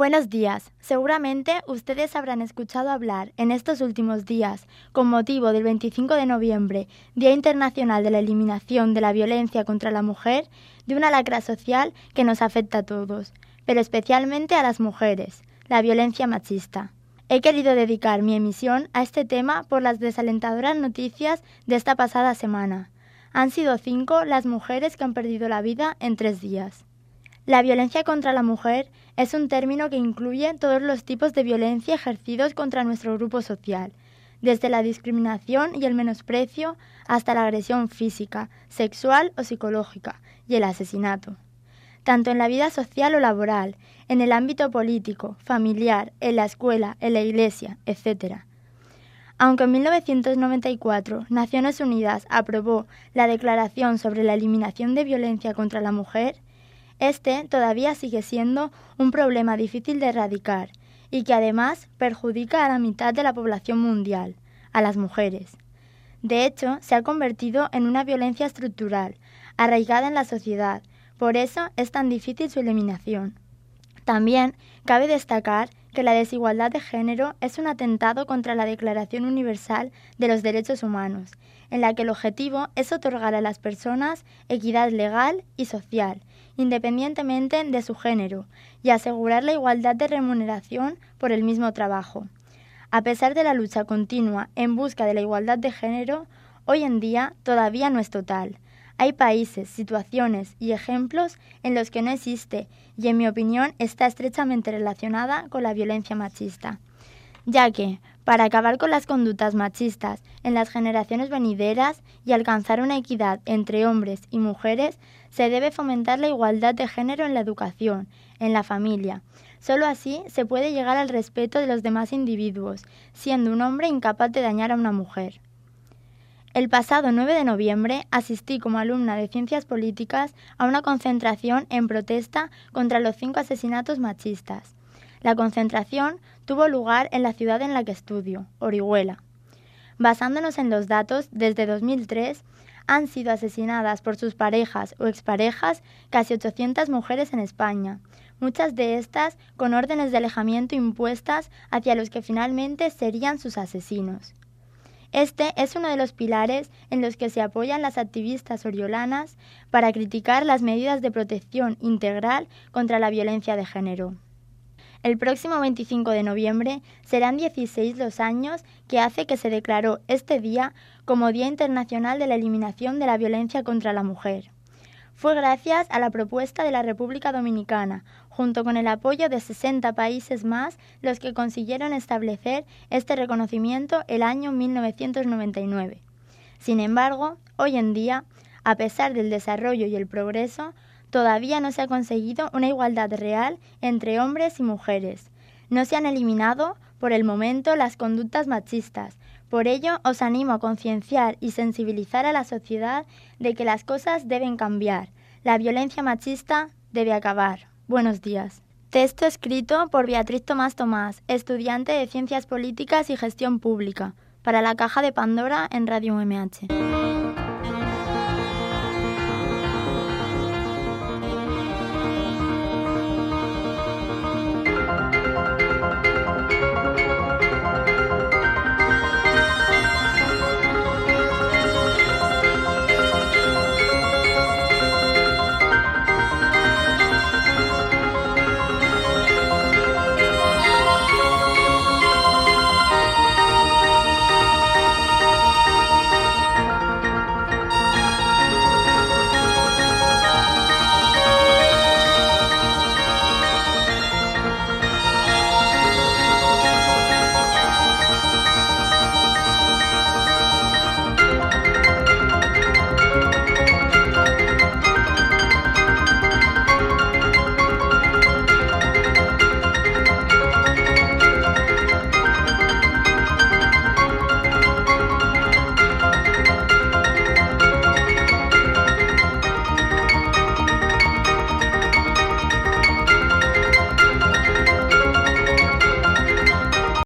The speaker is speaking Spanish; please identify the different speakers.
Speaker 1: Buenos días. Seguramente ustedes habrán escuchado hablar en estos últimos días, con motivo del 25 de noviembre, Día Internacional de la Eliminación de la Violencia contra la Mujer, de una lacra social que nos afecta a todos, pero especialmente a las mujeres, la violencia machista. He querido dedicar mi emisión a este tema por las desalentadoras noticias de esta pasada semana. Han sido 5 las mujeres que han perdido la vida en 3 días. La violencia contra la mujer es un término que incluye todos los tipos de violencia ejercidos contra nuestro grupo social, desde la discriminación y el menosprecio hasta la agresión física, sexual o psicológica y el asesinato. Tanto en la vida social o laboral, en el ámbito político, familiar, en la escuela, en la iglesia, etc. Aunque en 1994 Naciones Unidas aprobó la Declaración sobre la Eliminación de Violencia contra la Mujer, este todavía sigue siendo un problema difícil de erradicar y que además perjudica a la mitad de la población mundial, a las mujeres. De hecho, se ha convertido en una violencia estructural, arraigada en la sociedad, por eso es tan difícil su eliminación. También cabe destacar que la desigualdad de género es un atentado contra la Declaración Universal de los Derechos Humanos, en la que el objetivo es otorgar a las personas equidad legal y social, independientemente de su género, y asegurar la igualdad de remuneración por el mismo trabajo. A pesar de la lucha continua en busca de la igualdad de género, hoy en día todavía no es total. Hay países, situaciones y ejemplos en los que no existe y, en mi opinión, está estrechamente relacionada con la violencia machista, ya que, para acabar con las conductas machistas en las generaciones venideras y alcanzar una equidad entre hombres y mujeres, se debe fomentar la igualdad de género en la educación, en la familia. Solo así se puede llegar al respeto de los demás individuos, siendo un hombre incapaz de dañar a una mujer. El pasado 9 de noviembre asistí como alumna de Ciencias Políticas a una concentración en protesta contra los 5 asesinatos machistas. La concentración tuvo lugar en la ciudad en la que estudio, Orihuela. Basándonos en los datos, desde 2003 han sido asesinadas por sus parejas o exparejas casi 800 mujeres en España, muchas de estas con órdenes de alejamiento impuestas hacia los que finalmente serían sus asesinos. Este es uno de los pilares en los que se apoyan las activistas oriolanas para criticar las medidas de protección integral contra la violencia de género. El próximo 25 de noviembre serán 16 los años que hace que se declaró este día como Día Internacional de la Eliminación de la Violencia contra la Mujer. Fue gracias a la propuesta de la República Dominicana, junto con el apoyo de 60 países más, los que consiguieron establecer este reconocimiento el año 1999. Sin embargo, hoy en día, a pesar del desarrollo y el progreso, todavía no se ha conseguido una igualdad real entre hombres y mujeres. No se han eliminado, por el momento, las conductas machistas. Por ello, os animo a concienciar y sensibilizar a la sociedad de que las cosas deben cambiar. La violencia machista debe acabar. Buenos días. Texto escrito por Beatriz Tomás Tomás, estudiante de Ciencias Políticas y Gestión Pública, para la Caja de Pandora en Radio UMH.